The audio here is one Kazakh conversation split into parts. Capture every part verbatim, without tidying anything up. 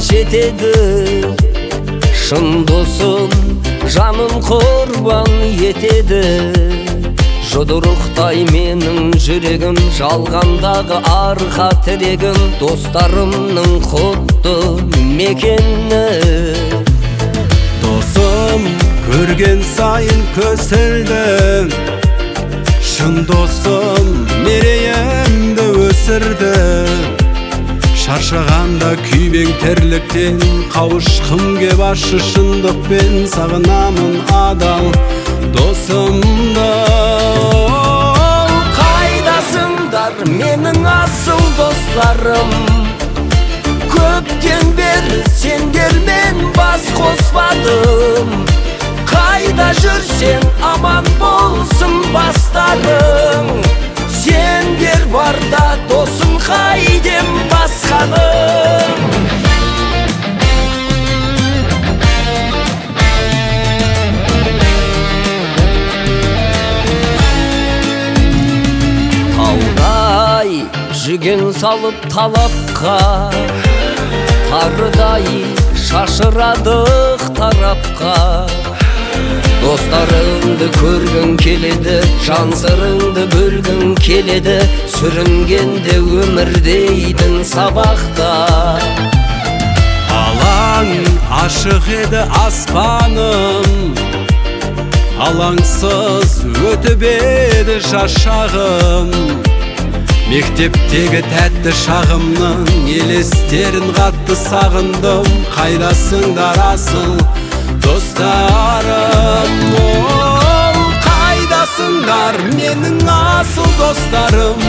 жетеді. Шын досым жанын құрбан етеді. Жұдырықтай менің жүрегім, жалғандағы арқа тірегім, достарымның құтты мекені. Досым көрген сайын көсілді, шын досым мерейімді өсірді. Шаршағанда күйбең тірліктен қауышқым кеп ащы шындықпен, сағынамын адал досымды. Қайдасыңдар менің асыл достарым, көптен бері сендермен бас қоспадым. Қайда жүрсең аман болсын бастарың, сендер барда досым қайдем басқаның. Таудай жүген салып талапқа, тарыдай шашырадық тарапқа. Достарыңды көргің келеді, жан сырыңды бөлгің келеді. Сүрінгенде өмірдейдің сабақта. Алаң ашық еді аспаным, алаңсыз өтіп еді жас шағым. Мектептегі тәтті шағымның елестерін қатты сағындым. Қайдасыңдар асыл достарым, ол қайдасыңдар менің асыл достарым.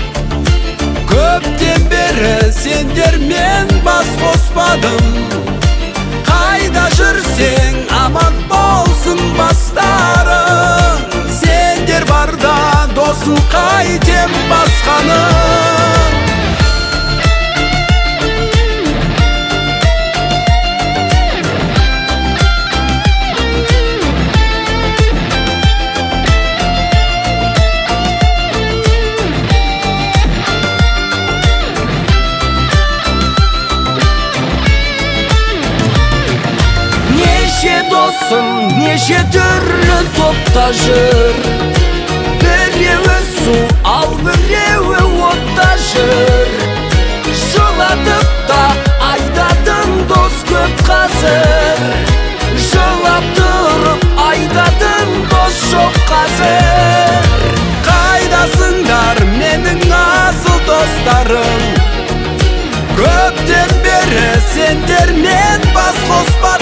Көптен бері сендермен бас қоспадым. Қайда жүрсең аман болсын бастарың, сендер барда досым қайтем басқаның. Досым неше түрлі топта жүр, біреуі су, ал біреуі отта жүр. Жылатып та айтатын дос көп қазір, жылап тұрып айтатын дос жоқ қазір. Қайдасыңдар менің асыл достарым, көптен бері сендермен бас қоспадым.